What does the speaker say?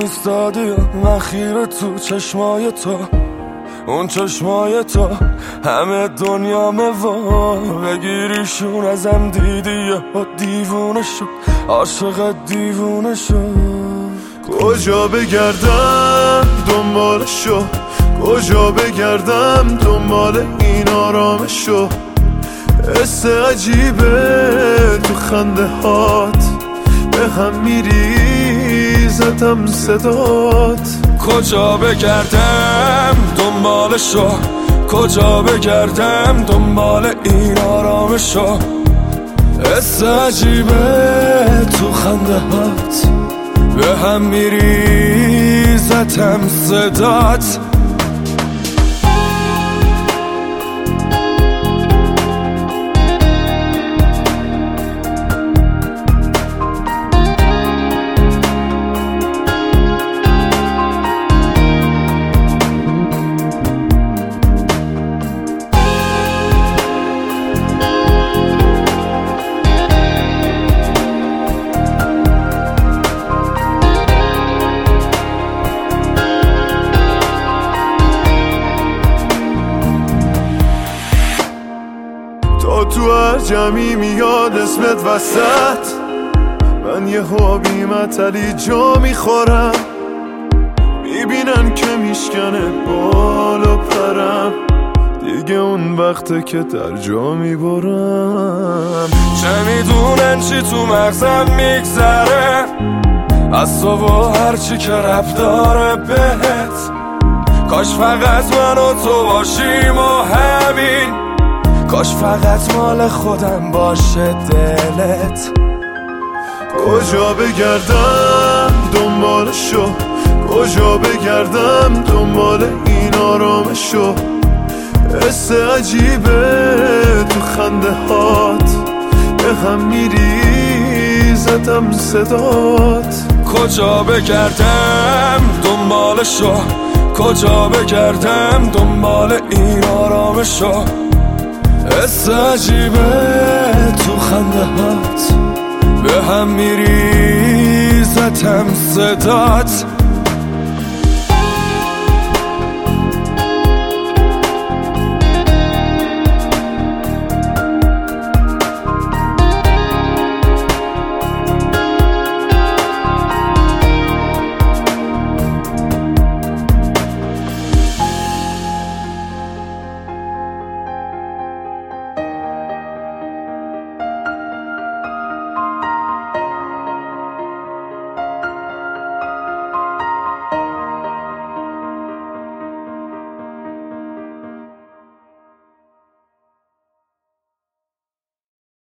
ایستادی و من خیره تو چشمای تو، اون چشمای تو همه دنیامه وا، بگیریشون ازم دیدی و دیوونه شد، عاشق دیوونه شد. کجا بگردم دنبالشو، کجا بگردم دنبال این آرامشو، حس عجیبه تو خنده هات، به هم میریزتم صدات. کجا بگردم دنبالشو، کجا بگردم دنبال این آرامشو، حس عجیبه تو خنده هات، به هم میریزتم صدات. تو هر جمعی میاد اسمت وسط، من یه حابی متلی جا میخورم، میبینن که میشکنه بالا پرم، دیگه اون وقته که در جا میبرم. چه میدونن چی تو مغزم میگذره، از تو و هرچی که رب داره بهت، کاش فقط من و تو باشیم و همین، کاش فقط مال خودم باشه دلت. کجا بگردم دنبالشو، کجا بگردم دنبال این آرامشو، حس عجیبه تو خنده هات، به هم میریزتم صدات. کجا بگردم دنبالشو، کجا بگردم دنبال این آرامشو، حس عجیبه تو خنده هات، به هم میریزتم صدات.